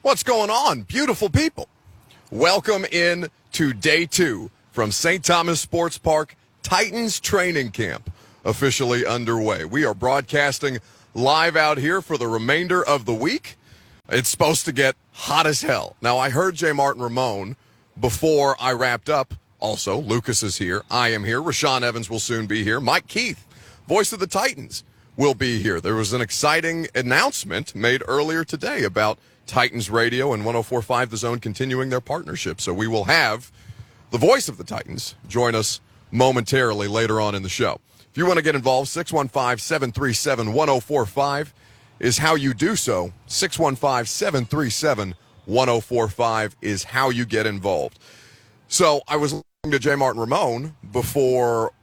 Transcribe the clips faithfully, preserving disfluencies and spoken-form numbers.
What's going on, beautiful people? Welcome in to day two from Saint Thomas Sports Park. Titans training camp officially underway. We are broadcasting live out here for the remainder of the week. It's supposed to get hot as hell. Now, I heard J. Martin Ramon before I wrapped up. Also, Lucas is here. I am here. Rashaan Evans will soon be here. Mike Keith, voice of the Titans, will be here. There was an exciting announcement made earlier today about Titans Radio and one oh four point five The Zone continuing their partnership. So we will have the voice of the Titans join us momentarily later on in the show. If you want to get involved, six one five, seven three seven, one oh four five is how you do so. six one five, seven three seven, one oh four five is how you get involved. So I was listening to J. Martin Ramon before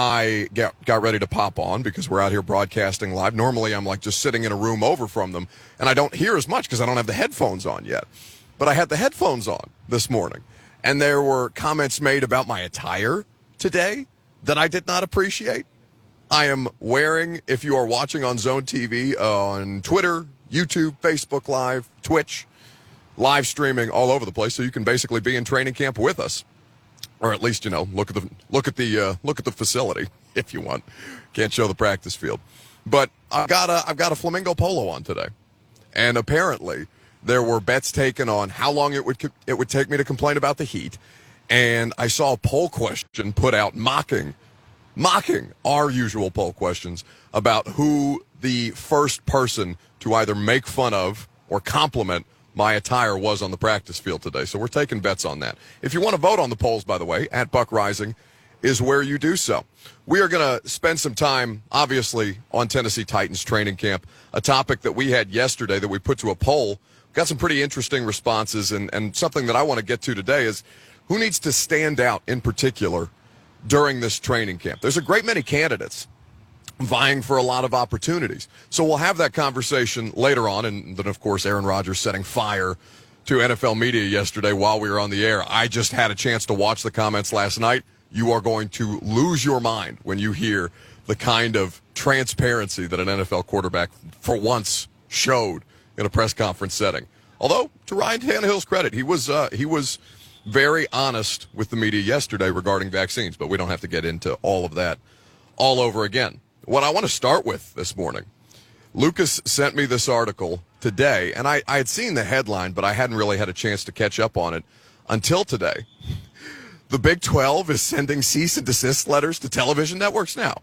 I got, got ready to pop on because we're out here broadcasting live. Normally I'm like just sitting in a room over from them, and I don't hear as much because I don't have the headphones on yet. But I had the headphones on this morning, and there were comments made about my attire today that I did not appreciate. I am wearing, if you are watching on Zone T V, on Twitter, YouTube, Facebook Live, Twitch, live streaming all over the place, so you can basically be in training camp with us. Or at least, you know, look at the look at the uh, look at the facility if you want. Can't show the practice field, but I've got a I've got a flamingo polo on today, and apparently there were bets taken on how long it would it would take me to complain about the heat, and I saw a poll question put out mocking mocking our usual poll questions about who the first person to either make fun of or compliment my attire was on the practice field today. So we're taking bets on that. If you want to vote on the polls, by the way, at Buck Rising is where you do so. We are going to spend some time, obviously, on Tennessee Titans training camp, a topic that we had yesterday that we put to a poll. Got some pretty interesting responses, and, and something that I want to get to today is who needs to stand out in particular during this training camp. There's a great many candidates vying for a lot of opportunities. So we'll have that conversation later on, and then, of course, Aaron Rodgers setting fire to N F L media yesterday while we were on the air. I just had a chance to watch the comments last night. You are going to lose your mind when you hear the kind of transparency that an N F L quarterback for once showed in a press conference setting. Although, to Ryan Tannehill's credit, he was uh, he was very honest with the media yesterday regarding vaccines, but we don't have to get into all of that all over again. What I want to start with this morning, Lucas sent me this article today, and I, I had seen the headline, but I hadn't really had a chance to catch up on it until today. The Big twelve is sending cease and desist letters to television networks now.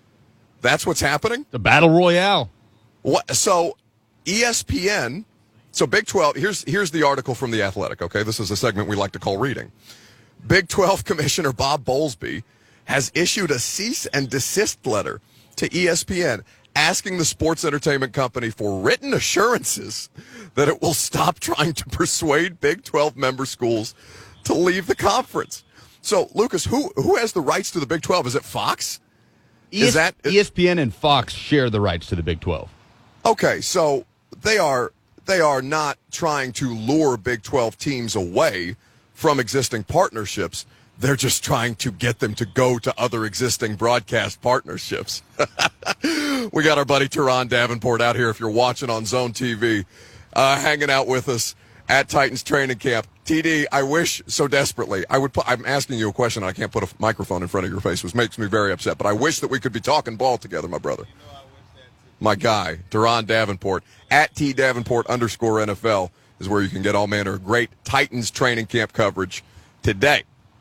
That's what's happening? The Battle Royale. What? So E S P N, so Big twelve, here's, here's the article from The Athletic, okay? This is a segment we like to call reading. Big twelve Commissioner Bob Bowlesby has issued a cease and desist letter to E S P N, asking the sports entertainment company for written assurances that it will stop trying to persuade Big twelve member schools to leave the conference. So, Lucas, who who has the rights to the Big twelve? Is it Fox? Is that E S P N and Fox share the rights to the Big twelve? Okay, so they are they are not trying to lure Big twelve teams away from existing partnerships. They're just trying to get them to go to other existing broadcast partnerships. We got our buddy Teron Davenport out here, if you're watching on Zone T V, uh, hanging out with us at Titans training camp. T D, I wish so desperately. I would. Put, I'm asking you a question. And I can't put a microphone in front of your face, which makes me very upset. But I wish that we could be talking ball together, my brother. You know, I wish that too. My guy, Teron Davenport, at T Davenport underscore N F L is where you can get all manner of great Titans training camp coverage today.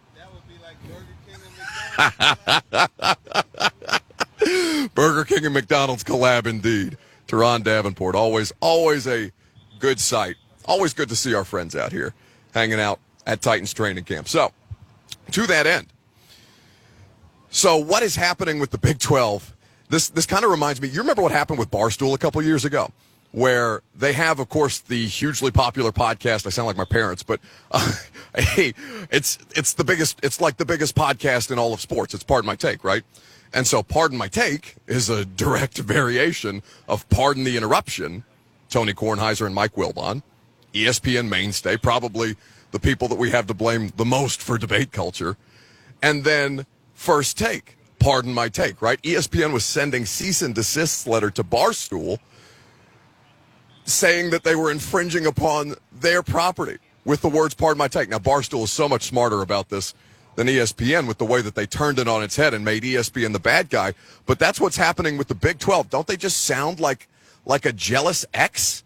Burger King and McDonald's collab indeed. Teron Davenport, always, always a good sight. Always good to see our friends out here hanging out at Titans training camp. So, to that end, so what is happening with the Big twelve? This this kind of reminds me, you remember what happened with Barstool a couple years ago, where they have, of course, the hugely popular podcast. I sound like my parents, but uh, hey, it's it's the biggest. It's like the biggest podcast in all of sports. It's Pardon My Take, right? And so Pardon My Take is a direct variation of Pardon the Interruption. Tony Kornheiser and Mike Wilbon, E S P N mainstay, probably the people that we have to blame the most for debate culture. And then First Take, Pardon My Take, right? E S P N was sending cease and desist letter to Barstool saying that they were infringing upon their property with the words, pardon my take. Now, Barstool is so much smarter about this than E S P N with the way that they turned it on its head and made E S P N the bad guy. But that's what's happening with the Big twelve. Don't they just sound like like a jealous ex?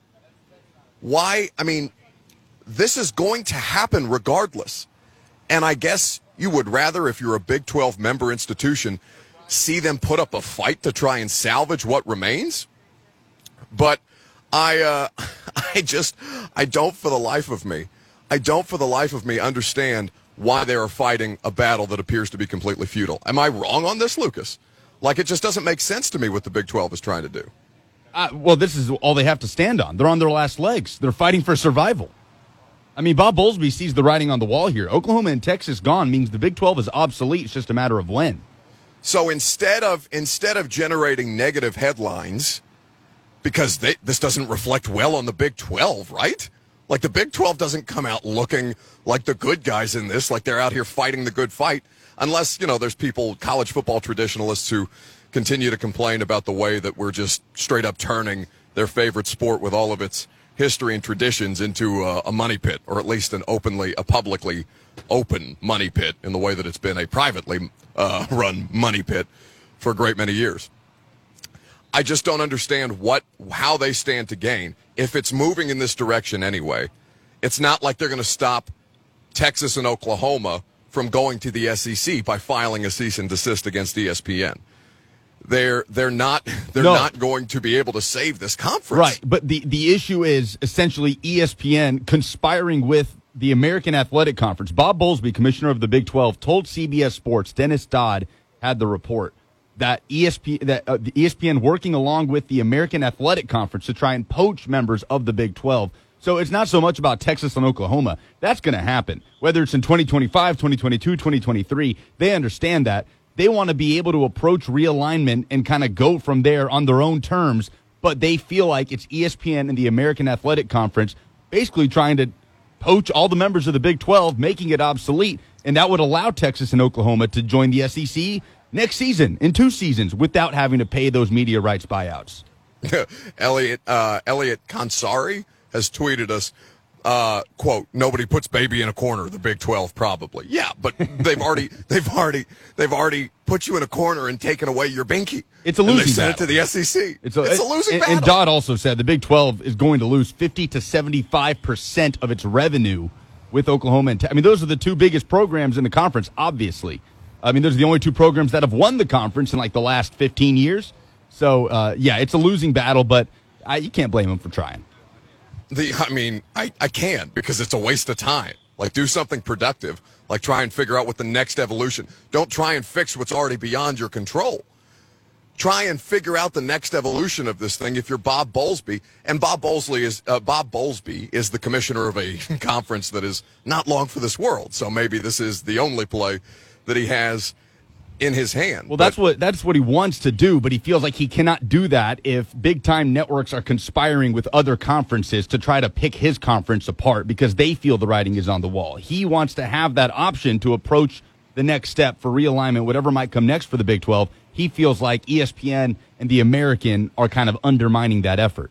Why? I mean, this is going to happen regardless. And I guess you would rather, if you're a Big twelve member institution, see them put up a fight to try and salvage what remains. But I, uh, I just, I don't for the life of me, I don't for the life of me understand why they are fighting a battle that appears to be completely futile. Am I wrong on this, Lucas? Like, it just doesn't make sense to me what the Big twelve is trying to do. Uh, well, this is all they have to stand on. They're on their last legs. They're fighting for survival. I mean, Bob Bowlesby sees the writing on the wall here. Oklahoma and Texas gone means the Big twelve is obsolete. It's just a matter of when. So instead of instead of generating negative headlines, because they, this doesn't reflect well on the Big twelve, right? Like, the Big twelve doesn't come out looking like the good guys in this, like they're out here fighting the good fight, unless, you know, there's people, college football traditionalists, who continue to complain about the way that we're just straight up turning their favorite sport with all of its history and traditions into a, a money pit, or at least an openly, a publicly open money pit, in the way that it's been a privately uh, run money pit for a great many years. I just don't understand what, how they stand to gain. If it's moving in this direction anyway, it's not like they're going to stop Texas and Oklahoma from going to the S E C by filing a cease and desist against E S P N. They're they're not they're no. not going to be able to save this conference. Right, but the, the issue is essentially E S P N conspiring with the American Athletic Conference. Bob Bowlesby, commissioner of the Big twelve, told C B S Sports, Dennis Dodd had the report, that E S P that uh, the E S P N working along with the American Athletic Conference to try and poach members of the Big twelve. So it's not so much about Texas and Oklahoma. That's going to happen. Whether it's in twenty twenty-five, twenty twenty-two, twenty twenty-three, they understand that. They want to be able to approach realignment and kind of go from there on their own terms, but they feel like it's E S P N and the American Athletic Conference basically trying to poach all the members of the Big twelve, making it obsolete, and that would allow Texas and Oklahoma to join the S E C next season, in two seasons, without having to pay those media rights buyouts. Elliot uh, Elliot Kansari has tweeted us, uh, quote, nobody puts baby in a corner, the Big twelve probably. Yeah, but they've already they've already they've already put you in a corner and taken away your binky. It's a losing and they sent battle. it to the S E C. It's a, it's a losing and, battle. And Dodd also said the Big twelve is going to lose fifty to seventy-five percent of its revenue with Oklahoma and Te- I mean, those are the two biggest programs in the conference, obviously. I mean, those are the only two programs that have won the conference in like the last fifteen years. So, uh, yeah, it's a losing battle, but I, you can't blame them for trying. The, I mean, I, I can, because it's a waste of time. Like, do something productive. Like, try and figure out what the next evolution. Don't try and fix what's already beyond your control. Try and figure out the next evolution of this thing if you're Bob Bowlesby. And Bob Bowlesby is uh, Bob Bowlesby is the commissioner of a conference that is not long for this world. So maybe this is the only play that he has in his hand. Well, that's but, what that's what he wants to do, but he feels like he cannot do that if big-time networks are conspiring with other conferences to try to pick his conference apart because they feel the writing is on the wall. He wants to have that option to approach the next step for realignment, whatever might come next for the Big twelve. He feels like E S P N and the American are kind of undermining that effort.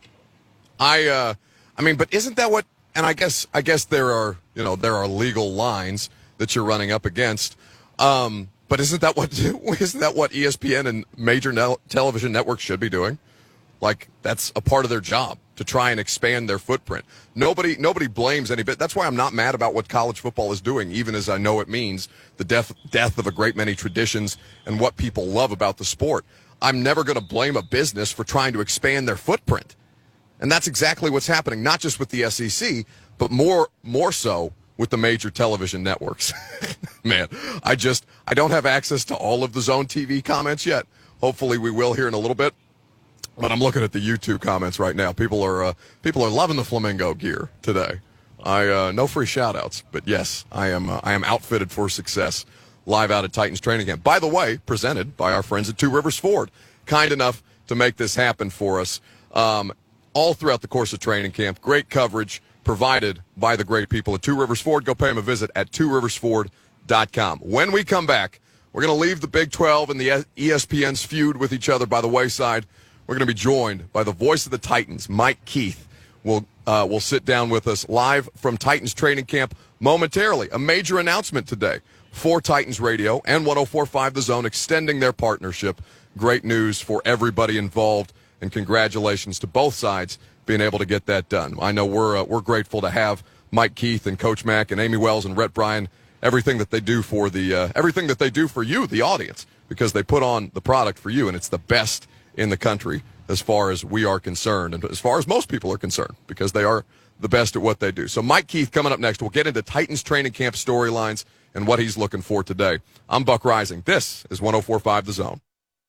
I, uh, I mean, but isn't that what? And I guess, I guess there are, you know, there are legal lines that you're running up against. Um, But isn't that what isn't that what E S P N and major ne- television networks should be doing? Like, that's a part of their job, to try and expand their footprint. Nobody nobody blames any bit. That's why I'm not mad about what college football is doing, even as I know it means the death death of a great many traditions and what people love about the sport. I'm never going to blame a business for trying to expand their footprint. And that's exactly what's happening, not just with the S E C, but more more so with the major television networks. Man, I just, I don't have access to all of the Zone T V comments yet. Hopefully we will here in a little bit. But I'm looking at the YouTube comments right now. People are, uh, people are loving the Flamingo gear today. I, uh, no free shout outs, but yes, I am, uh, I am outfitted for success live out at Titans training camp. By the way, presented by our friends at Two Rivers Ford. Kind enough to make this happen for us, um, all throughout the course of training camp. Great coverage provided by the great people at Two Rivers Ford. Go pay them a visit at two rivers ford dot com. When we come back, we're going to leave the Big twelve and the E S P N's feud with each other by the wayside. We're going to be joined by the voice of the Titans, Mike Keith, will uh, will sit down with us live from Titans training camp momentarily. A major announcement today for Titans Radio and one oh four point five The Zone extending their partnership. Great news for everybody involved, and congratulations to both sides being able to get that done. I know we're uh, we're grateful to have Mike Keith and Coach Mack and Amy Wells and Rhett Bryan, everything that they do for the uh, everything that they do for you, the audience, because they put on the product for you, and it's the best in the country as far as we are concerned, and as far as most people are concerned, because they are the best at what they do. So Mike Keith coming up next. We'll get into Titans training camp storylines and what he's looking for today. I'm Buck Rising. This is one oh four point five The Zone.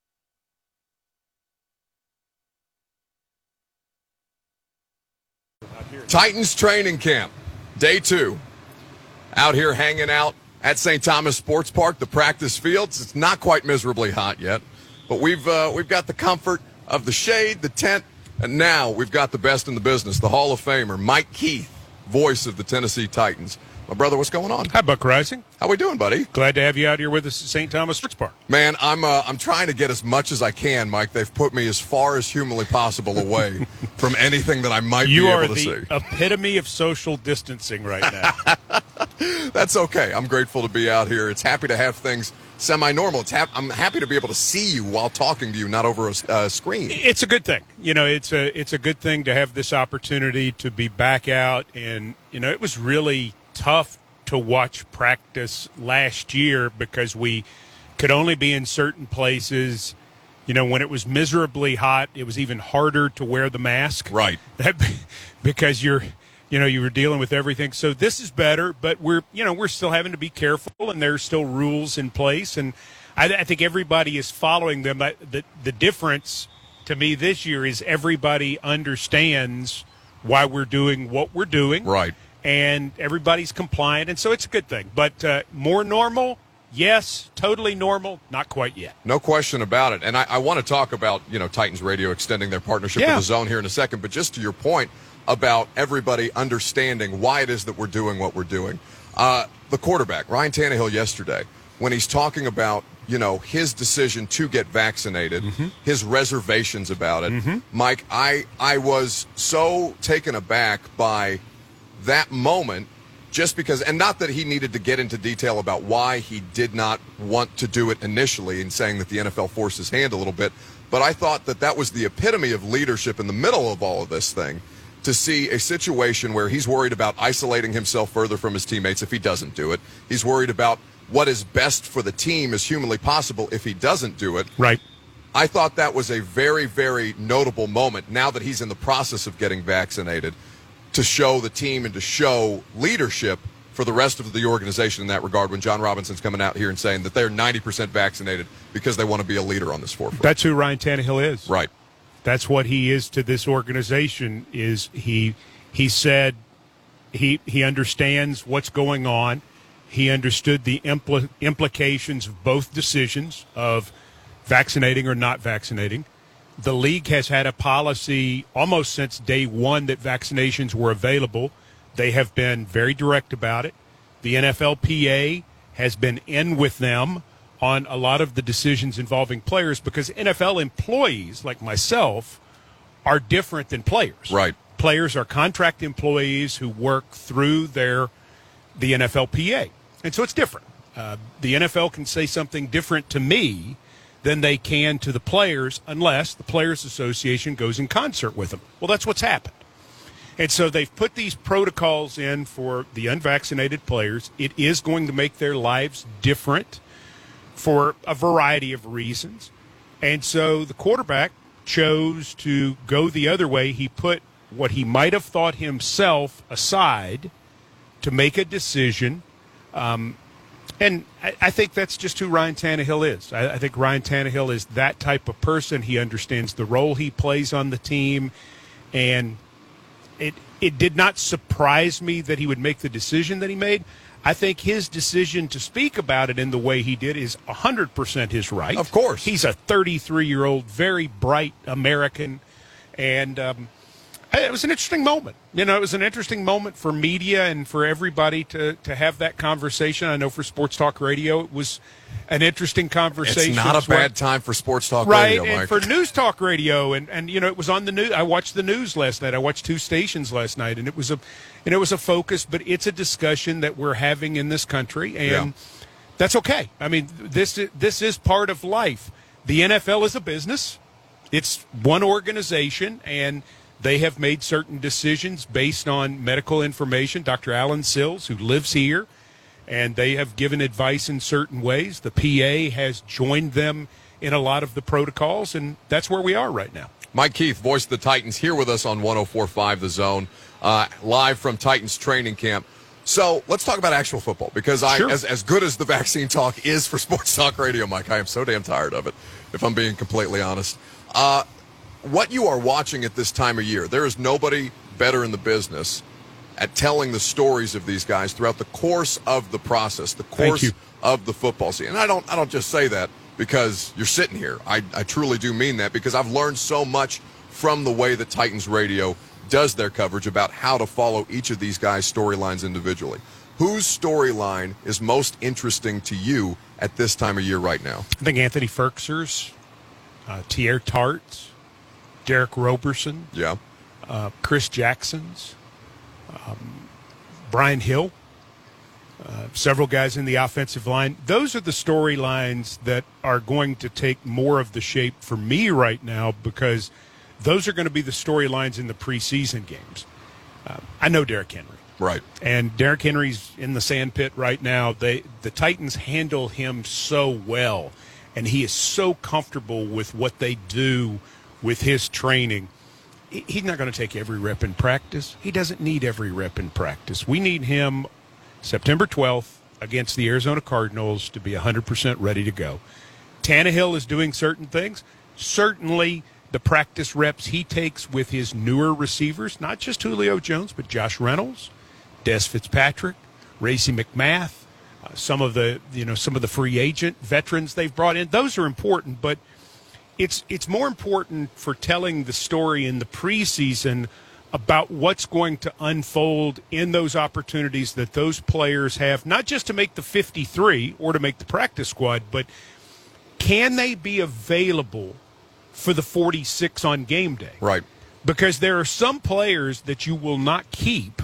Titans training camp, day two. Out here hanging out at Saint Thomas Sports Park, the practice fields. It's not quite miserably hot yet, but we've uh, we've got the comfort of the shade, the tent, and now we've got the best in the business, the Hall of Famer, Mike Keith, voice of the Tennessee Titans. My brother, what's going on? Hi, Buck Rising. How we doing, buddy? Glad to have you out here with us at Saint Thomas Sports Park. Man, I'm uh, I'm trying to get as much as I can, Mike. They've put me as far as humanly possible away from anything that I might you be able to see. You are the epitome of social distancing right now. That's okay. I'm grateful to be out here. It's happy to have things semi-normal. It's hap- I'm happy to be able to see you while talking to you, not over a uh, screen. It's a good thing. You know, it's a it's a good thing to have this opportunity to be back out. And, you know, it was really tough to watch practice last year because we could only be in certain places. You know, when it was miserably hot, it was even harder to wear the mask. Right. That, because you're, you know, you were dealing with everything. So this is better, but we're, you know, we're still having to be careful, and there's still rules in place. And I, I think everybody is following them. But the, the difference to me this year is everybody understands why we're doing what we're doing. Right. And everybody's compliant, and so it's a good thing. But uh, more normal, yes. Totally normal, not quite yet. No question about it. And I, I want to talk about, you know, Titans Radio extending their partnership yeah. with The Zone here in a second. But just to your point about everybody understanding why it is that we're doing what we're doing. Uh, the quarterback, Ryan Tannehill, yesterday, when he's talking about, you know, his decision to get vaccinated, mm-hmm. his reservations about it, mm-hmm. Mike, I I was so taken aback by that moment, just because, and not that he needed to get into detail about why he did not want to do it initially, and saying that the N F L forced his hand a little bit, but I thought that that was the epitome of leadership in the middle of all of this thing, to see a situation where he's worried about isolating himself further from his teammates if he doesn't do it. He's worried about what is best for the team as humanly possible if he doesn't do it. Right. I thought that was a very, very notable moment now that he's in the process of getting vaccinated, to show the team and to show leadership for the rest of the organization in that regard, when John Robinson's coming out here and saying that they're ninety percent vaccinated because they want to be a leader on this forefront. That's who Ryan Tannehill is. Right. That's what he is to this organization. Is he he said he he understands what's going on. He understood the impl- implications of both decisions of vaccinating or not vaccinating. The league has had a policy almost since day one that vaccinations were available. They have been very direct about it. The N F L P A has been in with them on a lot of the decisions involving players, because N F L employees like myself are different than players. Right. Players are contract employees who work through their the N F L P A. And so it's different. Uh, the N F L can say something different to me than they can to the players, unless the Players Association goes in concert with them. Well, that's what's happened. And so they've put these protocols in for the unvaccinated players. It is going to make their lives different for a variety of reasons. And so the quarterback chose to go the other way. He put what he might have thought himself aside to make a decision. Um, And I, I think that's just who Ryan Tannehill is. I, I think Ryan Tannehill is that type of person. He understands the role he plays on the team. And it it did not surprise me that he would make the decision that he made. I think his decision to speak about it in the way he did is one hundred percent his right. Of course. He's a thirty-three-year-old, very bright American. And um, It was an interesting moment. You know, it was an interesting moment for media and for everybody to, to have that conversation. I know for Sports Talk Radio, it was an interesting conversation. It's not a as well. bad time for Sports Talk right, Radio, and Mike. for News Talk Radio, and, and you know, it was on the news. I watched the news last night. I watched two stations last night, and it was a, and it was a focus. But it's a discussion that we're having in this country, and Yeah. that's okay. I mean, this this is part of life. The N F L is a business. It's one organization, and they have made certain decisions based on medical information. Doctor Alan Sills, who lives here, and they have given advice in certain ways. The P A has joined them in a lot of the protocols, and that's where we are right now. Mike Keith, voice of the Titans, here with us on one oh four point five The Zone, uh, live from Titans training camp. So let's talk about actual football, because I, Sure. as, as good as the vaccine talk is for Sports Talk Radio, Mike, I am so damn tired of it, if I'm being completely honest. Uh, what you are watching at this time of year, there is nobody better in the business at telling the stories of these guys throughout the course of the process, the Thank course you. of the football season. And I don't, I don't just say that because you're sitting here. I, I truly do mean that, because I've learned so much from the way that Titans Radio does their coverage about how to follow each of these guys' storylines individually. Whose storyline is most interesting to you at this time of year right now? I think Anthony Ferkser's, uh, Tier Tart's, Derek Roberson, Yeah. uh, Chris Jackson's, um, Brian Hill, uh, several guys in the offensive line. Those are the storylines that are going to take more of the shape for me right now, because those are going to be the storylines in the preseason games. Uh, I know Derrick Henry. Right. And Derrick Henry's in the sand pit right now. They the Titans handle him so well, and he is so comfortable with what they do with his training. He- He's not going to take every rep in practice. He doesn't need every rep in practice. We need him September twelfth against the Arizona Cardinals to be one hundred percent ready to go. Tannehill is doing certain things. Certainly the practice reps he takes with his newer receivers, not just Julio Jones, but Josh Reynolds, Des Fitzpatrick, Racey McMath, uh, some of the you know some of the free agent veterans they've brought in. Those are important, but it's it's more important for telling the story in the preseason about what's going to unfold in those opportunities that those players have, not just to make the fifty-three or to make the practice squad, but can they be available for the forty-six on game day? Right. Because there are some players that you will not keep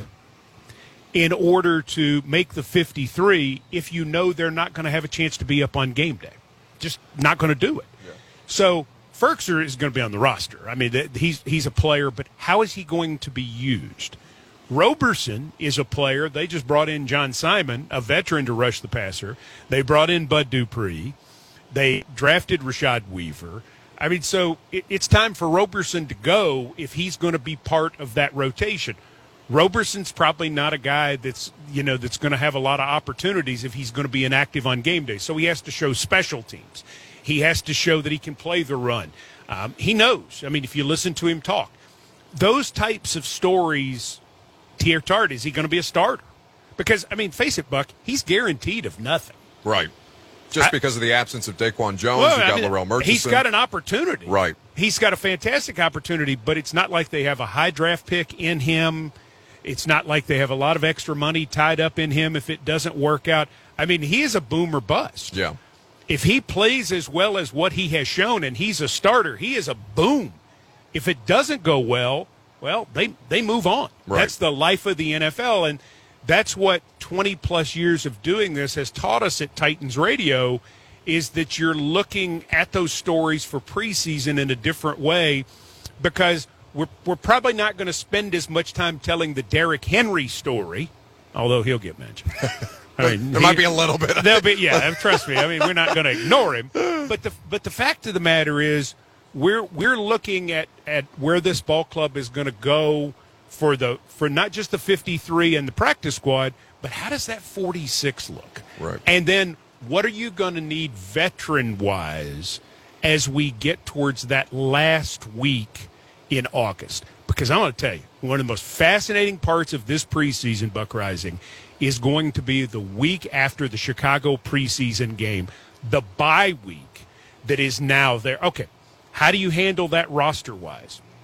in order to make the fifty-three if you know they're not going to have a chance to be up on game day. Just not going to do it. Yeah. So Ferkser is going to be on the roster. I mean, th- he's he's a player, but how is he going to be used? Roberson is a player. They just brought in John Simon, a veteran, to rush the passer. They brought in Bud Dupree. They drafted Rashad Weaver. I mean, so it, it's time for Roberson to go if he's going to be part of that rotation. Roberson's probably not a guy that's, you know, that's going to have a lot of opportunities if he's going to be inactive on game day. So he has to show special teams. He has to show that he can play the run. Um, he knows. I mean, if you listen to him talk, those types of stories, Tier Tart, is he going to be a starter? Because, I mean, face it, Buck, he's guaranteed of nothing. Right. Just I- because of the absence of Daquan Jones, Well, you've I got mean, Larrell Murchison. He's got an opportunity. Right. He's got a fantastic opportunity, but it's not like they have a high draft pick in him. It's not like they have a lot of extra money tied up in him if it doesn't work out. I mean, he is a boom or bust. Yeah. If he plays as well as what he has shown and he's a starter, he is a boom. If it doesn't go well, well, they, they move on. Right. That's the life of the N F L, and that's what twenty-plus years of doing this has taught us at Titans Radio, is that you're looking at those stories for preseason in a different way, because we're, we're probably not going to spend as much time telling the Derrick Henry story, although he'll get mentioned. I mean, There he- might be a little bit. There'll be, yeah, trust me. I mean, we're not going to ignore him. But the but the fact of the matter is, we're we're looking at, at where this ball club is going to go for the for not just the fifty-three and the practice squad, but how does that forty-six look? Right. And then what are you going to need veteran wise as we get towards that last week in August? Because I'm going to tell you, one of the most fascinating parts of this preseason, Buck Rising, is going to be the week after the Chicago preseason game, the bye week that is now there. Okay, how do you handle that roster-wise?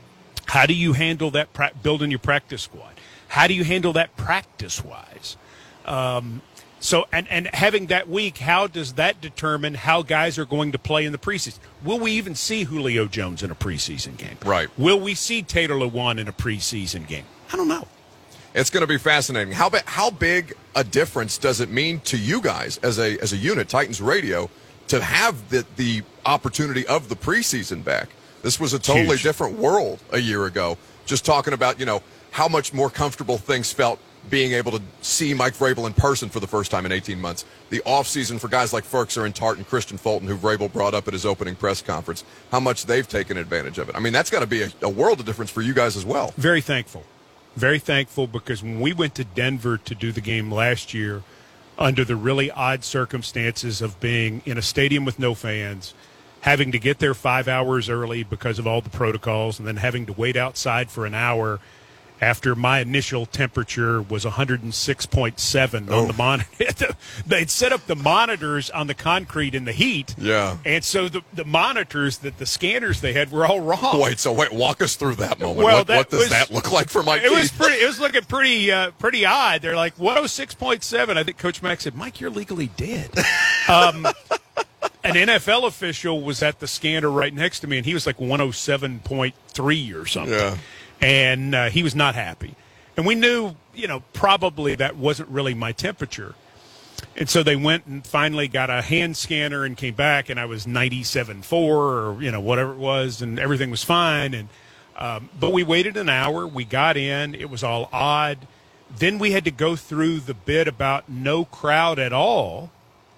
How do you handle that pra- building your practice squad? How do you handle that practice-wise? Um, so, and, and having that week, how does that determine how guys are going to play in the preseason? Will we even see Julio Jones in a preseason game? Right. Will we see Taylor Lewan in a preseason game? I don't know. It's going to be fascinating. How, ba- how big a difference does it mean to you guys as a as a unit, Titans Radio, to have the, the opportunity of the preseason back? This was a totally Huge. different world a year ago. Just talking about, you know, how much more comfortable things felt being able to see Mike Vrabel in person for the first time in eighteen months. The offseason for guys like Ferkser and Tart and Christian Fulton, who Vrabel brought up at his opening press conference, how much they've taken advantage of it. I mean, that's got to be a, a world of difference for you guys as well. Very thankful. Very thankful because when we went to Denver to do the game last year, under the really odd circumstances of being in a stadium with no fans, having to get there five hours early because of all the protocols, and then having to wait outside for an hour after my initial temperature was one hundred six point seven Oh. on the monitor. They'd set up the monitors on the concrete in the heat. Yeah. And so the, the monitors, that the scanners they had were all wrong. Wait, so wait, walk us through that moment. Well, what, that what does was- that look like for Mike It was Keith? pretty. It was looking pretty, uh, pretty odd. They're like one oh six point seven. I think Coach Mack said, "Mike, you're legally dead." um, an N F L official was at the scanner right next to me, and he was like one oh seven point three or something. Yeah. And uh, he was not happy. And we knew, you know, probably that wasn't really my temperature. And so they went and finally got a hand scanner and came back, and I was ninety-seven point four or, you know, whatever it was, and everything was fine. And um, but we waited an hour. We got in. It was all odd. Then we had to go through the bit about no crowd at all.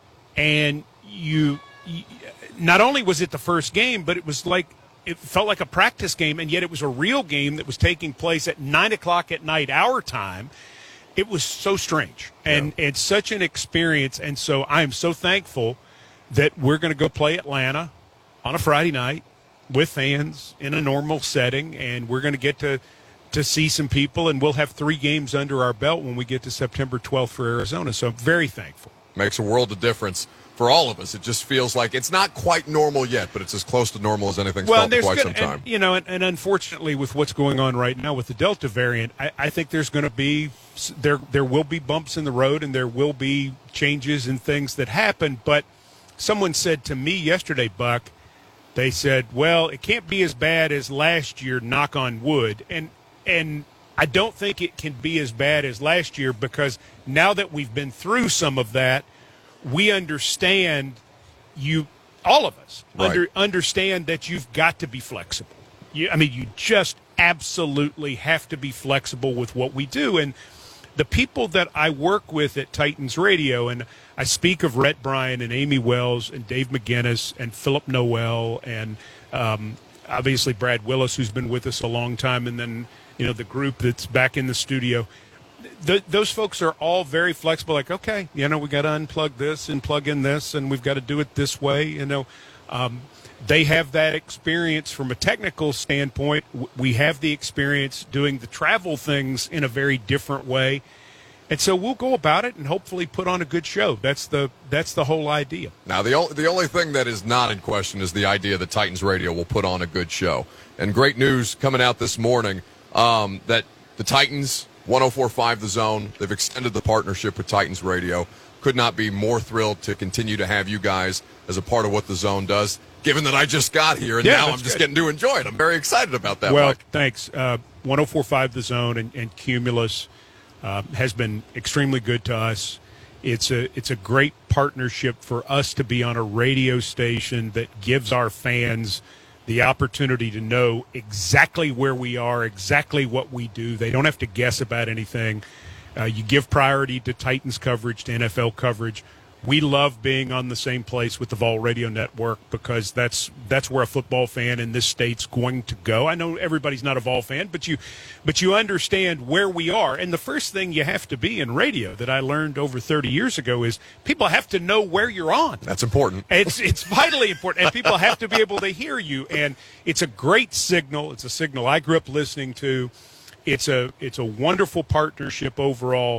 And you, you not only was it the first game, but it was like it felt like a practice game, and yet it was a real game that was taking place at nine o'clock at night, our time. It was so strange and, Yeah. and such an experience. And so I am so thankful that we're going to go play Atlanta on a Friday night with fans in a normal setting, and we're going to get to to see some people, and we'll have three games under our belt when we get to September twelfth for Arizona. So I'm very thankful. Makes a world of difference for all of us. It just feels like it's not quite normal yet, but it's as close to normal as anything's Well, felt in there's quite gonna, some time. and, you know, and, and unfortunately, with what's going on right now with the Delta variant, I, I think there's going to be there there will be bumps in the road, and there will be changes and things that happen. But someone said to me yesterday, Buck, they said, "Well, it can't be as bad as last year. Knock on wood." And and I don't think it can be as bad as last year, because now that we've been through some of that, we understand you, all of us, Right. under, understand that you've got to be flexible. You, I mean, you just absolutely have to be flexible with what we do. And the people that I work with at Titans Radio, and I speak of Rhett Bryan and Amy Wells and Dave McGinnis and Philip Noel and um, obviously Brad Willis, who's been with us a long time, and then, you know, the group that's back in the studio. Th- those folks are all very flexible. Like, okay, you know, we got to unplug this and plug in this, and we've got to do it this way. You know, um, they have that experience from a technical standpoint. W- we have the experience doing the travel things in a very different way, and so we'll go about it and hopefully put on a good show. That's the that's the whole idea. Now, the only, the only thing that is not in question is the idea that Titans Radio will put on a good show. And great news coming out this morning um, that the Titans, one oh four point five The Zone, they've extended the partnership with Titans Radio. Could not be more thrilled to continue to have you guys as a part of what The Zone does, given that I just got here, and Yeah, now I'm that's just good. getting to enjoy it. I'm very excited about that, Well, Mike. thanks. Uh, one oh four point five The Zone and, and Cumulus uh, has been extremely good to us. It's a it's a great partnership for us to be on a radio station that gives our fans the opportunity to know exactly where we are, exactly what we do. They don't have to guess about anything. Uh, you give priority to Titans coverage, to N F L coverage. We love being on the same place with the Vol Radio Network, because that's that's where a football fan in this state's going to go. I know everybody's not a Vol fan, but you but you understand where we are. And the first thing you have to be in radio that I learned over thirty years ago is people have to know where you're on. That's important. It's it's vitally important, and people have to be able to hear you. And it's a great signal. It's a signal I grew up listening to. It's a it's a wonderful partnership overall.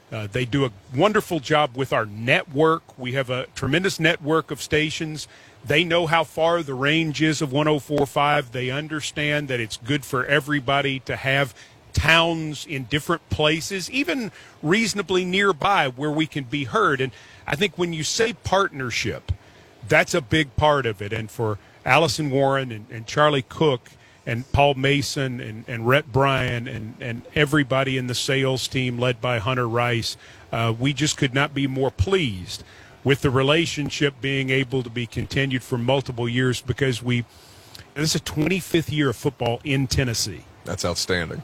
Uh, they do a wonderful job with our network. We have a tremendous network of stations. They know how far the range is of one oh four point five. They understand that it's good for everybody to have towns in different places, even reasonably nearby, where we can be heard. And I think when you say partnership, that's a big part of it. And for Allison Warren and, and Charlie Cook and Paul Mason and, and Rhett Bryan and, and everybody in the sales team led by Hunter Rice, uh, we just could not be more pleased with the relationship being able to be continued for multiple years, because we this is a twenty-fifth year of football in Tennessee. That's outstanding.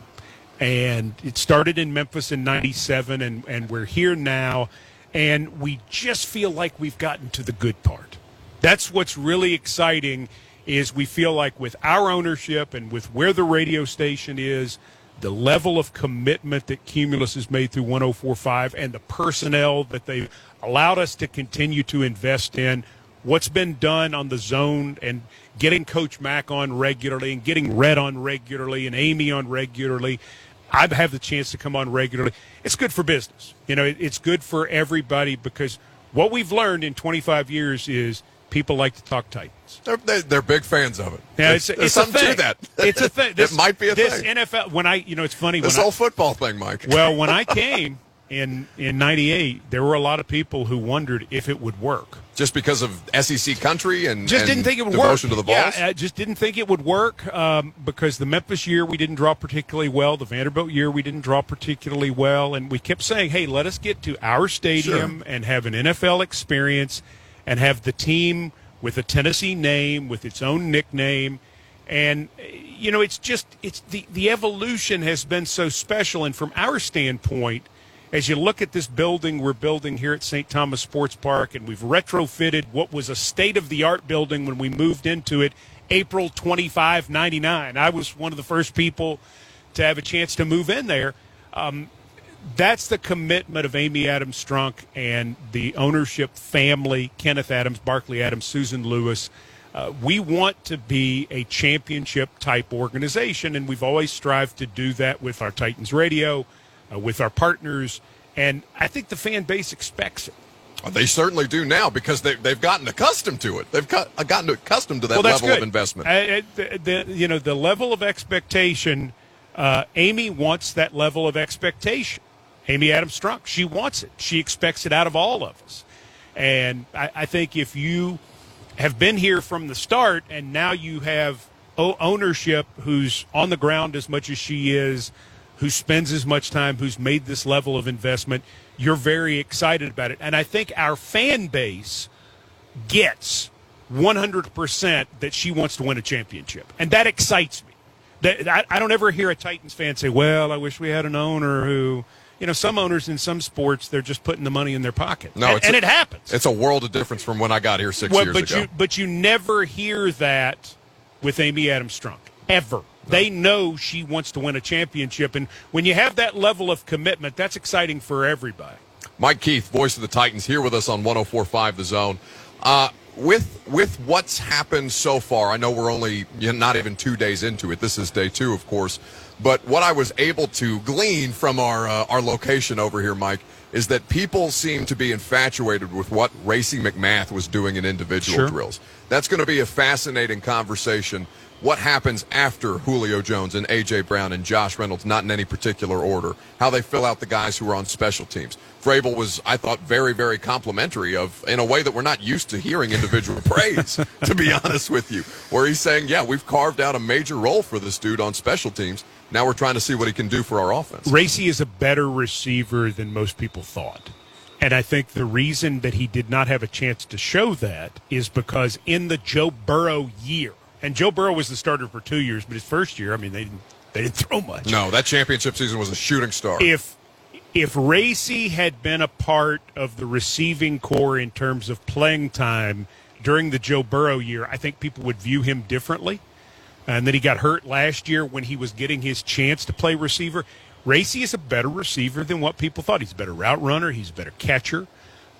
And it started in Memphis in ninety-seven, and, and we're here now, and we just feel like we've gotten to the good part. That's what's really exciting, is we feel like with our ownership and with where the radio station is, the level of commitment that Cumulus has made through one oh four point five and the personnel that they've allowed us to continue to invest in, what's been done on the zone and getting Coach Mack on regularly and getting Red on regularly and Amy on regularly. I have the chance to come on regularly. It's good for business. You know, it's good for everybody, because what we've learned in twenty-five years is people like to talk Titans. They're, they're, they're big fans of it. Yeah, it's, There's it's something a thing. to that. It's a thing. This, it might be a this thing. N F L, when I, you know, it's funny. This when whole I, football thing, Mike. Well, when I came in in ninety-eight, there were a lot of people who wondered if it would work. Just because of S E C country and just and didn't think it would devotion work. to the balls? Yeah, I just didn't think it would work um, because the Memphis year we didn't draw particularly well. The Vanderbilt year we didn't draw particularly well. And we kept saying, hey, let us get to our stadium Sure. and have an N F L experience and have the team with a Tennessee name, with its own nickname. And, you know, it's just it's the, the evolution has been so special. And from our standpoint, as you look at this building we're building here at Saint Thomas Sports Park, and we've retrofitted what was a state-of-the-art building when we moved into it April twenty-fifth, ninety-nine. I was one of the first people to have a chance to move in there. Um, that's the commitment of Amy Adams Strunk and the ownership family, Kenneth Adams, Barkley Adams, Susan Lewis. Uh, we want to be a championship-type organization, and we've always strived to do that with our Titans radio, uh, with our partners, and I think the fan base expects it. Well, they certainly do now, because they, they've gotten accustomed to it. They've got, gotten accustomed to that well, that's level good. of investment. Uh, the, the, you know, the level of expectation, uh, Amy wants that level of expectation. Amy Adams Strunk, she wants it. She expects it out of all of us. And I, I think if you have been here from the start and now you have o- ownership who's on the ground as much as she is, who spends as much time, who's made this level of investment, you're very excited about it. And I think our fan base gets one hundred percent that she wants to win a championship. And that excites me. That, I, I don't ever hear a Titans fan say, well, I wish we had an owner who – you know, some owners in some sports, they're just putting the money in their pocket. No, and, it's and a, it happens. It's a world of difference from when I got here six well, years but ago. You, but you never hear that with Amy Adams Strunk, ever. No. They know she wants to win a championship, and when you have that level of commitment, that's exciting for everybody. Mike Keith, voice of the Titans, here with us on one oh four point five The Zone. Uh, with with what's happened so far, I know we're only you know, not even two days into it. This is day two, of course. But what I was able to glean from our uh, our location over here, Mike, is that people seem to be infatuated with what Racey McMath was doing in individual Sure. drills. That's going to be a fascinating conversation. What happens after Julio Jones and A J. Brown and Josh Reynolds, not in any particular order, how they fill out the guys who are on special teams. Vrabel was, I thought, very, very complimentary of, in a way that we're not used to hearing individual praise, to be honest with you, where he's saying, yeah, we've carved out a major role for this dude on special teams. Now we're trying to see what he can do for our offense. Racey is a better receiver than most people thought. And I think the reason that he did not have a chance to show that is because in the Joe Burrow year, and Joe Burrow was the starter for two years, but his first year, I mean, they didn't, they didn't throw much. No, that championship season was a shooting star. If if Racey had been a part of the receiving core in terms of playing time during the Joe Burrow year, I think people would view him differently. And then he got hurt last year when he was getting his chance to play receiver. Racey is a better receiver than what people thought. He's a better route runner. He's a better catcher.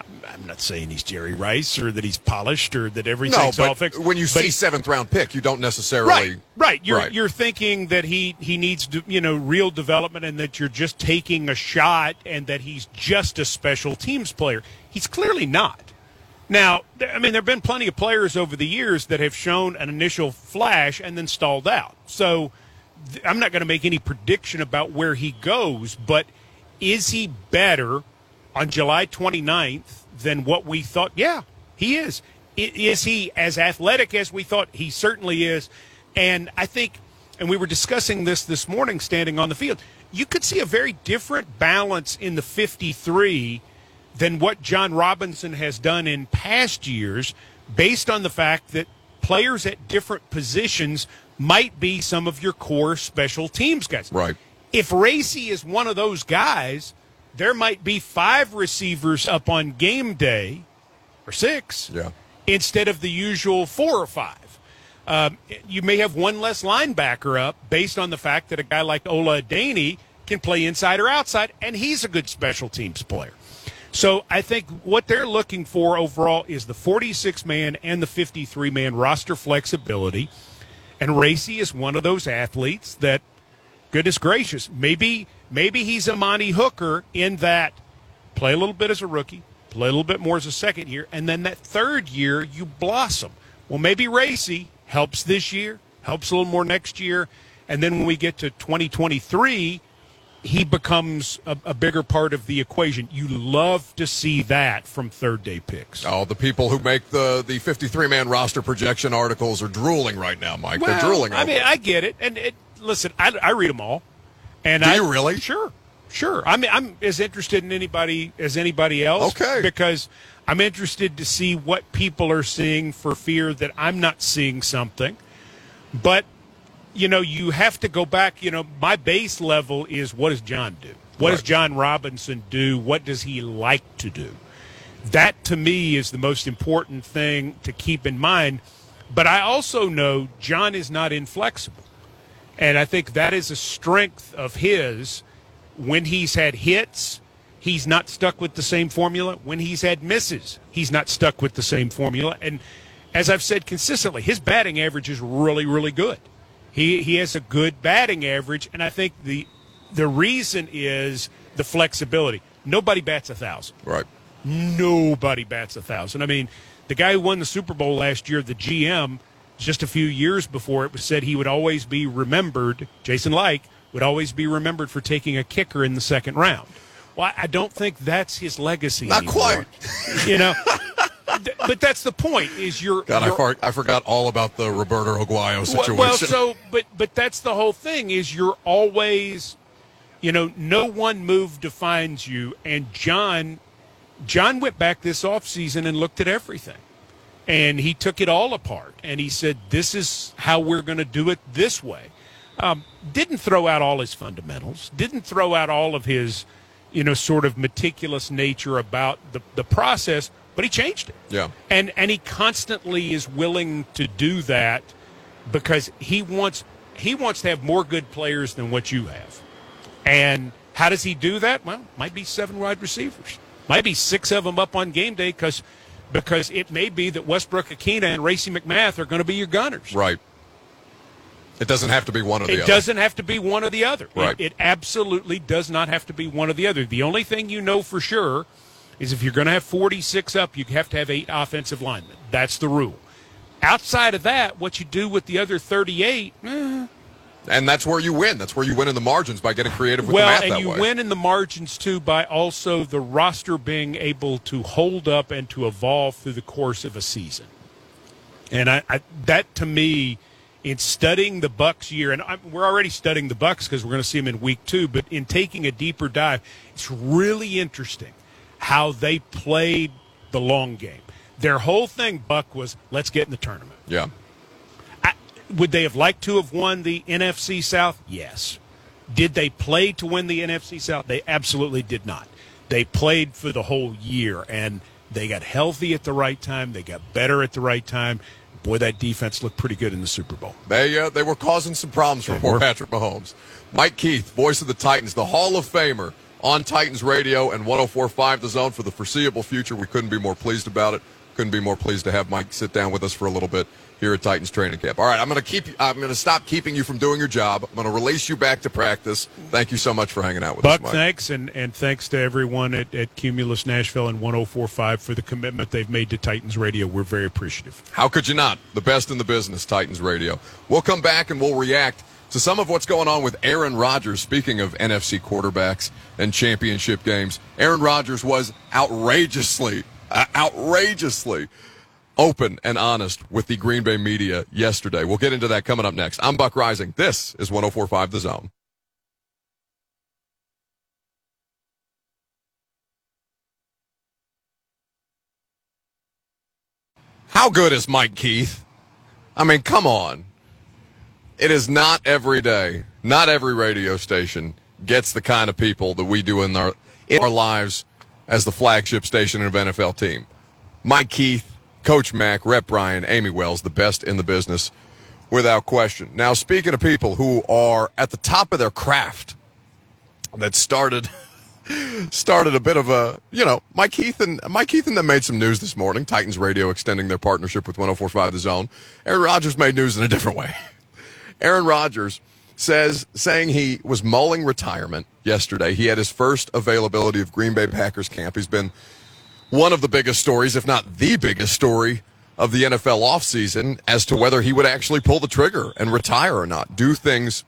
I'm not saying he's Jerry Rice or that he's polished or that No, everything's but all fixed. when you but see seventh round pick, you don't necessarily right, right. You're right. you're thinking that he he needs to, you know, real development, and that you're just taking a shot, and that he's just a special teams player. He's clearly not. Now, I mean, there have been plenty of players over the years that have shown an initial flash and then stalled out. So th- I'm not going to make any prediction about where he goes, but is he better on July twenty-ninth than what we thought? Yeah, he is. I- Is he as athletic as we thought? He certainly is. And I think, and we were discussing this this morning standing on the field, you could see a very different balance in the fifty-three than what John Robinson has done in past years, based on the fact that players at different positions might be some of your core special teams guys. Right. If Racey is one of those guys, there might be five receivers up on game day, or six, Yeah. instead of the usual four or five. Um, you may have one less linebacker up based on the fact that a guy like Ola Adaney can play inside or outside, and he's a good special teams player. So I think what they're looking for overall is the forty-six man and the fifty-three man roster flexibility. And Racey is one of those athletes that, goodness gracious, maybe maybe he's a Monty Hooker in that play a little bit as a rookie, play a little bit more as a second year, and then that third year you blossom. Well, maybe Racey helps this year, helps a little more next year, and then when we get to twenty twenty-three, he becomes a, a bigger part of the equation. You love to see that from third-day picks. Oh, the people who make the the fifty-three man roster projection articles are drooling right now, Mike. Well, They're drooling. I over mean, it. I get it, and it, listen, I, I read them all. And Do I, you really? Sure, sure. I mean, I'm as interested in anybody as anybody else. Okay. Because I'm interested to see what people are seeing for fear that I'm not seeing something. But you know, you have to go back. You know, my base level is, what does John do? What Right. does John Robinson do? What does he like to do? That, to me, is the most important thing to keep in mind. But I also know John is not inflexible. And I think that is a strength of his. When he's had hits, he's not stuck with the same formula. When he's had misses, he's not stuck with the same formula. And as I've said consistently, his batting average is really, really good. He he has a good batting average, and I think the the reason is the flexibility. Nobody bats a thousand. Right. Nobody bats a thousand. I mean, the guy who won the Super Bowl last year, the G M, just a few years before, it was said he would always be remembered, Jason Licht, would always be remembered for taking a kicker in the second round. Well, I don't think that's his legacy Not anymore. quite. You know? Th- but that's the point, is you're... God, I, you're for, I forgot all about the Roberto Aguayo situation. well, so, but but that's the whole thing, is you're always, you know, no one move defines you. And John, John went back this offseason and looked at everything. And he took it all apart. And he said, this is how we're going to do it this way. Um, didn't throw out all his fundamentals. Didn't throw out all of his, you know, sort of meticulous nature about the, the process. But he changed it. Yeah. And and he constantly is willing to do that because he wants he wants to have more good players than what you have. And how does he do that? Well, might be seven wide receivers. Might be six of them up on game day because because it may be that Westbrook Akina and Racey McMath are going to be your gunners. Right. It doesn't have to be one or the It other. doesn't have to be one or the other. Right. It, it absolutely does not have to be one or the other. The only thing you know for sure is if you're going to have forty-six up, you have to have eight offensive linemen. That's the rule. Outside of that, what you do with the other thirty-eight, eh, And that's where you win. That's where you win in the margins by getting creative with well, the math and that you way. win in the margins, too, by also the roster being able to hold up and to evolve through the course of a season. And I, I that, to me, in studying the Bucs year, and I'm, we're already studying the Bucs because we're going to see them in week two, but in taking a deeper dive, it's really interesting how they played the long game. Their whole thing, Buck, was let's get in the tournament. Yeah. I, would they have liked to have won the N F C South? Yes. Did they play to win the N F C South? They absolutely did not. They played for the whole year, and they got healthy at the right time. They got better at the right time. Boy, that defense looked pretty good in the Super Bowl. They uh, they were causing some problems for They poor were. Patrick Mahomes. Mike Keith, voice of the Titans, the Hall of Famer, on Titans Radio and one oh four point five The Zone for the foreseeable future. We couldn't be more pleased about it. Couldn't be more pleased to have Mike sit down with us for a little bit here at Titans Training Camp. All right, I'm going to keep. I'm going to stop keeping you from doing your job. I'm going to release you back to practice. Thank you so much for hanging out with Buck, us, Mike. thanks, and, and thanks to everyone at, at Cumulus Nashville and one oh four point five for the commitment they've made to Titans Radio. We're very appreciative. How could you not? The best in the business, Titans Radio. We'll come back and we'll react to some of what's going on with Aaron Rodgers. Speaking of N F C quarterbacks and championship games, Aaron Rodgers was outrageously, uh, outrageously open and honest with the Green Bay media yesterday. We'll get into that coming up next. I'm Buck Rising. This is one oh four point five The Zone. How good is Mike Keith? I mean, come on. It is not every day, not every radio station gets the kind of people that we do in our, in our lives as the flagship station of an N F L team. Mike Keith, Coach Mack, Rep Ryan, Amy Wells, the best in the business, without question. Now, speaking of people who are at the top of their craft, that started started a bit of a, you know, Mike Keith and Mike Keith and them made some news this morning. Titans Radio extending their partnership with one oh four point five The Zone. Aaron Rodgers made news in a different way. Aaron Rodgers says, saying he was mulling retirement yesterday. He had his first availability of Green Bay Packers camp. He's been one of the biggest stories, if not the biggest story of the N F L offseason as to whether he would actually pull the trigger and retire or not, do things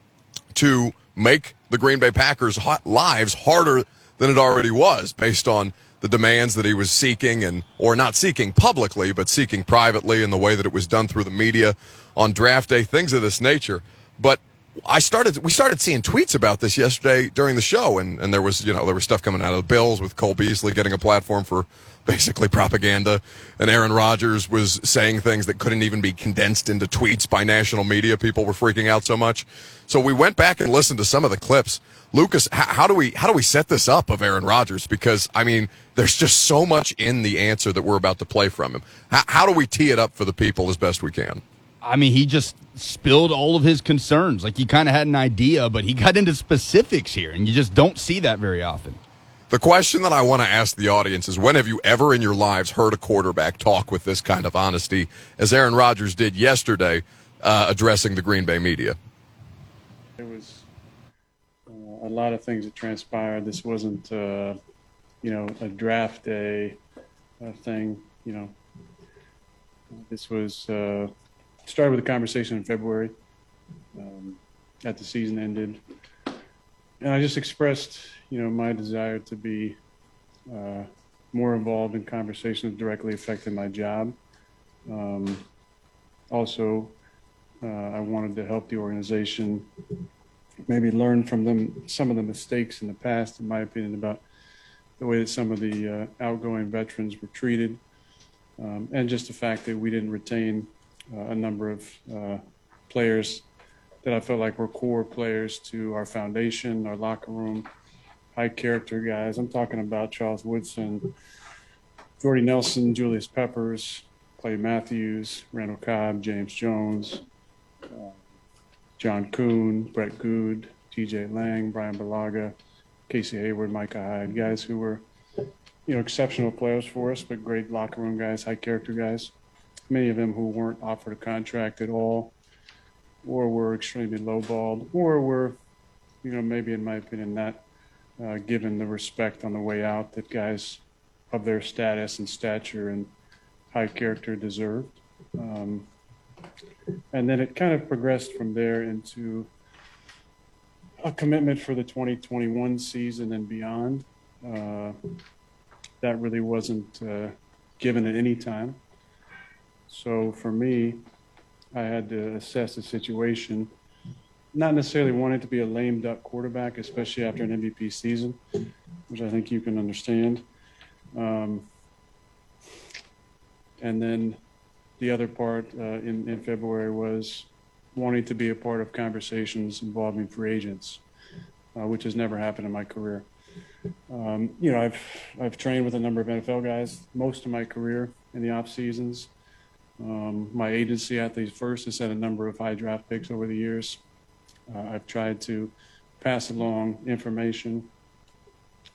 to make the Green Bay Packers' hot lives harder than it already was based on the demands that he was seeking and or not seeking publicly, but seeking privately in the way that it was done through the media on draft day, things of this nature. But I started, we started seeing tweets about this yesterday during the show, and, and there was, you know, there was stuff coming out of the Bills with Cole Beasley getting a platform for basically propaganda, and Aaron Rodgers was saying things that couldn't even be condensed into tweets by national media. People were freaking out so much. So we went back and listened to some of the clips. Lucas, how, how do we how do we set this up of Aaron Rodgers? Because, I mean, there's just so much in the answer that we're about to play from him. How, how do we tee it up for the people as best we can? I mean, he just spilled all of his concerns. Like, he kind of had an idea, but he got into specifics here, and you just don't see that very often. The question that I want to ask the audience is, when have you ever in your lives heard a quarterback talk with this kind of honesty as Aaron Rodgers did yesterday uh, addressing the Green Bay media? There was uh, a lot of things that transpired. This wasn't, uh, you know, a draft day uh, thing. You know, this was uh, started with a conversation in February um, at the season ended. And I just expressed, you know, my desire to be uh, more involved in conversations directly affecting my job. Um, also, uh, I wanted to help the organization maybe learn from them some of the mistakes in the past, in my opinion, about the way that some of the uh, outgoing veterans were treated, um, and just the fact that we didn't retain uh, a number of uh, players that I felt like were core players to our foundation, our locker room, high character guys. I'm talking about Charles Woodson, Jordy Nelson, Julius Peppers, Clay Matthews, Randall Cobb, James Jones, uh, John Kuhn, Brett Good, T J Lang, Brian Balaga, Casey Hayward, Micah Hyde, guys who were, you know, exceptional players for us, but great locker room guys, high character guys. Many of them who weren't offered a contract at all, or were extremely lowballed, or were, you know, maybe in my opinion, not uh, given the respect on the way out that guys of their status and stature and high character deserved. Um, and then it kind of progressed from there into a commitment for the twenty twenty-one season and beyond. Uh, that really wasn't uh, given at any time. So for me, I had to assess the situation, not necessarily wanting to be a lame duck quarterback, especially after an M V P season, which I think you can understand. Um, and then the other part uh, in, in February was wanting to be a part of conversations involving free agents, uh, which has never happened in my career. Um, you know, I've I've trained with a number of N F L guys most of my career in the off seasons. Um, my agency, Athletes First, has had a number of high draft picks over the years. Uh, I've tried to pass along information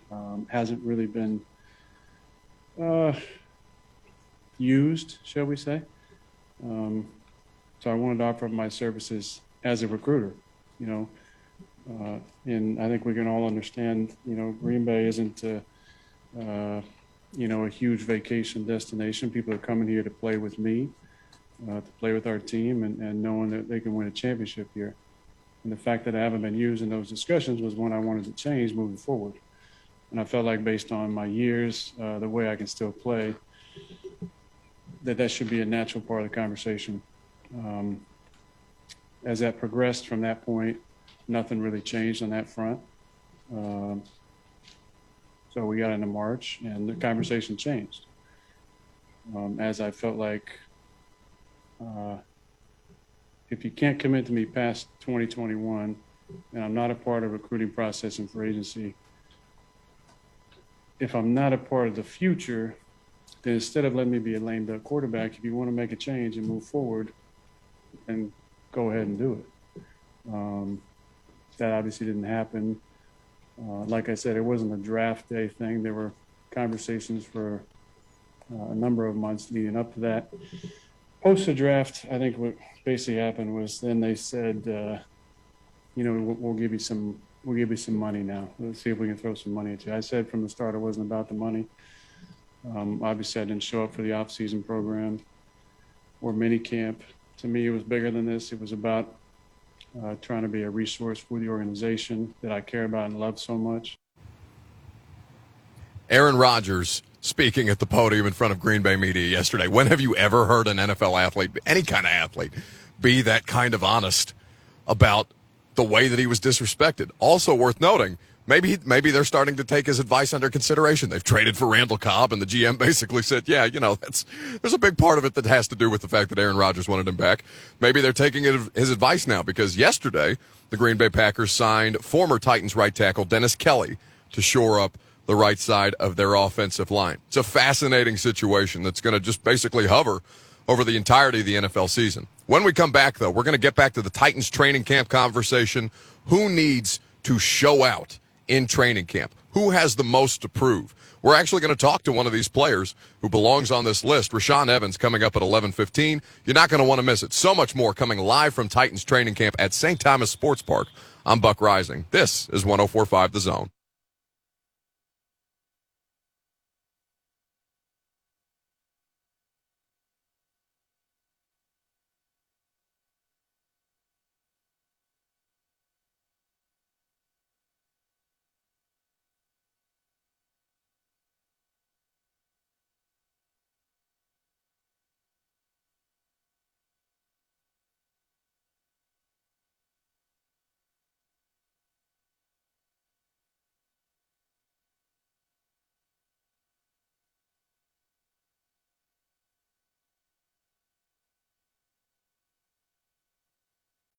um, hasn't really been uh, used, shall we say. Um, so I wanted to offer my services as a recruiter, you know, uh, and I think we can all understand, you know, Green Bay isn't, a, uh, you know, a huge vacation destination. People are coming here to play with me, uh, to play with our team, and, and knowing that they can win a championship here. And the fact that I haven't been used in those discussions was one I wanted to change moving forward. And I felt like based on my years, uh, the way I can still play, that that should be a natural part of the conversation. Um, as that progressed from that point, nothing really changed on that front. Um, so we got into March, and the conversation changed. Um, as I felt like uh, if you can't commit to me past twenty twenty-one, and I'm not a part of recruiting process and for agency, if I'm not a part of the future, then instead of letting me be a lame duck quarterback, if you want to make a change and move forward, then go ahead and do it. Um, that obviously didn't happen. Uh, like I said, it wasn't a draft day thing. There were conversations for uh, a number of months leading up to that. Post the draft, I think what basically happened was then they said, uh, you know, we'll, we'll give you some, we'll give you some money now. Let's see if we can throw some money at you. I said from the start it wasn't about the money. Um, obviously, I didn't show up for the off-season program or mini camp. To me, it was bigger than this. It was about uh, trying to be a resource for the organization that I care about and love so much. Aaron Rodgers speaking at the podium in front of Green Bay media yesterday. When have you ever heard an N F L athlete, any kind of athlete, be that kind of honest about the way that he was disrespected? Also worth noting, maybe maybe they're starting to take his advice under consideration. They've traded for Randall Cobb, and the G M basically said, yeah, you know, that's there's a big part of it that has to do with the fact that Aaron Rodgers wanted him back. Maybe they're taking his advice now, because yesterday the Green Bay Packers signed former Titans right tackle Dennis Kelly to shore up the right side of their offensive line. It's a fascinating situation that's going to just basically hover over the entirety of the N F L season. When we come back, though, we're going to get back to the Titans training camp conversation. Who needs to show out in training camp? Who has the most to prove? We're actually going to talk to one of these players who belongs on this list, Rashaan Evans, coming up at eleven fifteen. You're not going to want to miss it. So much more coming live from Titans training camp at Saint Thomas Sports Park. I'm Buck Rising. This is one oh four point five The Zone.